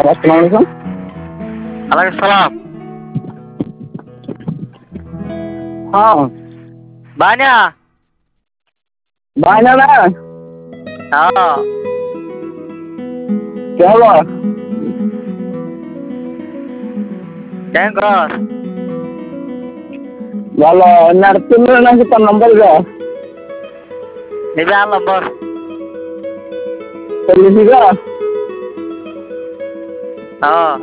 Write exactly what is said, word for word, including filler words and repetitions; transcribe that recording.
আসসালামু আলাইকুম। ওয়ালাইকুম সালাম। হ্যাঁ, বায়না। বায়না না? হ্যাঁ। কে হলো? কেন কর? ভালো না, তুমি নাকি তোর নম্বর গা নিবে আর নম্বর। চল্লিশ গা হ্যাঁ।